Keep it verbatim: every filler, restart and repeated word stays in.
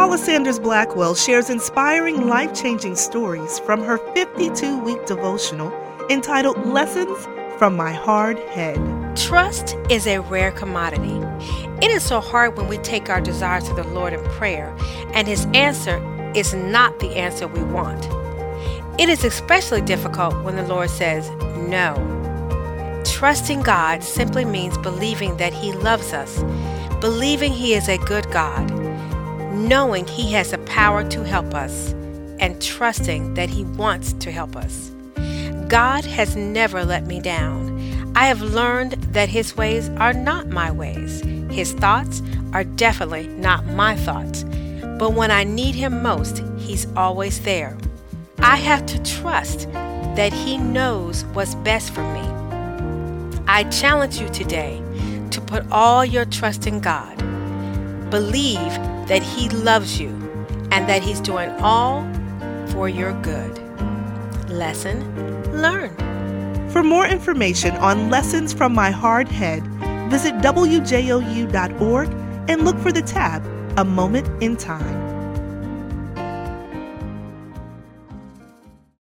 Paula Sanders Blackwell shares inspiring, life-changing stories from her fifty-two week devotional entitled Lessons from My Hard Head. Trust is a rare commodity. It is so hard when we take our desires to the Lord in prayer, and His answer is not the answer we want. It is especially difficult when the Lord says no. Trusting God simply means believing that He loves us, believing He is a good God, knowing He has the power to help us, and trusting that He wants to help us. God has never let me down. I have learned that His ways are not my ways. His thoughts are definitely not my thoughts. But when I need Him most, He's always there. I have to trust that He knows what's best for me. I challenge you today to put all your trust in God. Believe that He loves you and that He's doing all for your good. Lesson learned. For more information on Lessons from My Hard Head, visit W J O U dot org and look for the tab, A Moment in Time.